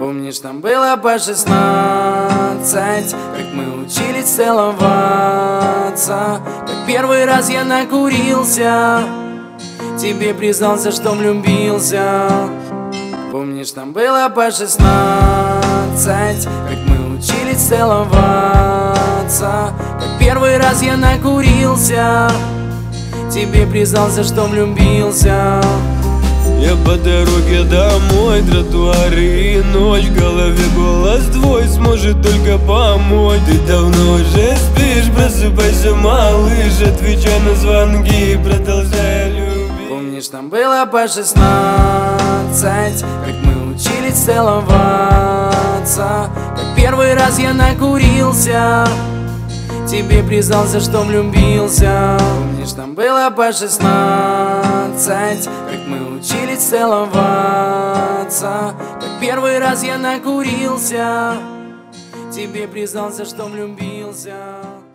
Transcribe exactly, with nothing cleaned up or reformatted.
Помнишь, там было по шестнадцать, как мы учились целоваться, как первый раз я накурился, тебе признался, что влюбился. Помнишь, там было по шестнадцать, как мы учились целоваться, как первый раз я накурился, тебе признался, что влюбился. Я по дороге домой, тротуары и ночь, в голове голос твой сможет только помочь. Ты давно уже спишь, просыпайся, малыш, отвечай на звонки, продолжай любить. Помнишь, там было по шестнадцать, как мы учились целоваться, как первый раз я накурился, тебе признался, что влюбился. Помнишь, там было по шестнадцать, как мы учились целоваться, как первый раз я накурился, тебе признался, что влюбился.